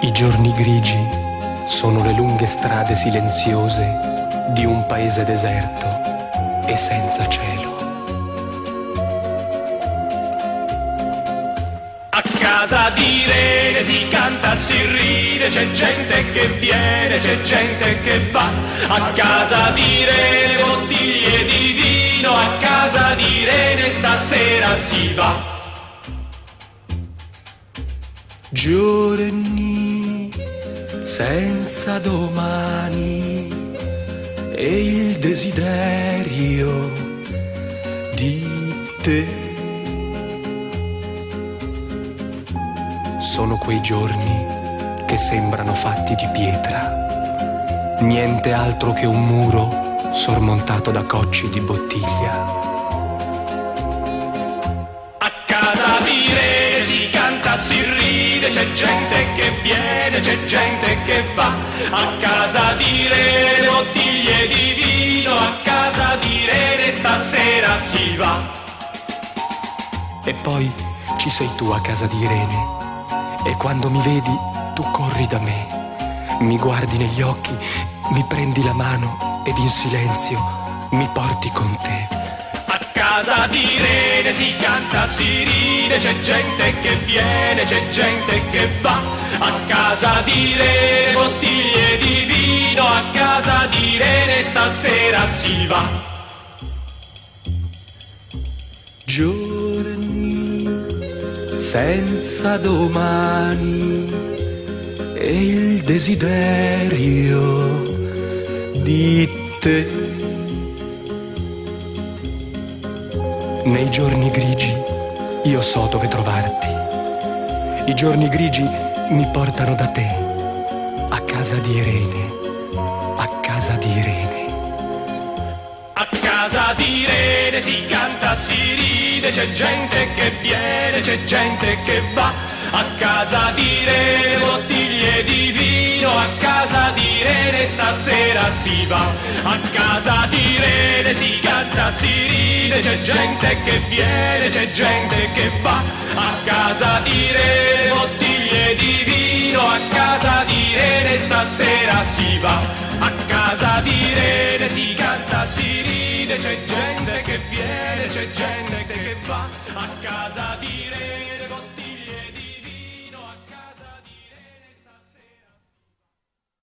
I giorni grigi sono le lunghe strade silenziose di un paese deserto e senza cielo. A casa di Irene si canta, si ride, c'è gente che viene, c'è gente che va. A casa di Irene bottiglie di vino, a casa di Irene stasera si va. Giorni senza domani e il desiderio di te. Sono quei giorni che sembrano fatti di pietra, niente altro che un muro sormontato da cocci di bottiglia. A casa di Irene si canta, si ride, c'è gente che viene, c'è gente che va. A casa di Irene bottiglie di vino, a casa di Irene stasera si va. E poi ci sei tu a casa di Irene, e quando mi vedi tu corri da me, mi guardi negli occhi, mi prendi la mano ed in silenzio mi porti con te. A casa di Irene si canta, si ride, c'è gente che viene, c'è gente che va. A casa di Irene bottiglie di vino, a casa di Irene stasera si va. Giorni senza domani e il desiderio di te. Nei giorni grigi io so dove trovarti. I giorni grigi mi portano da te, a casa di Irene, a casa di Irene. A casa di Irene si canta, si ride, c'è gente che viene, c'è gente che va. A casa di Irene bottiglie di vino, a casa di Irene stasera si va. A casa di Irene si canta, si ride, c'è gente che viene, c'è gente che va. A casa di Irene bottiglie di vino, a casa di Irene stasera si va. A casa di Irene si canta, si ride, c'è gente che viene, c'è gente che va. A casa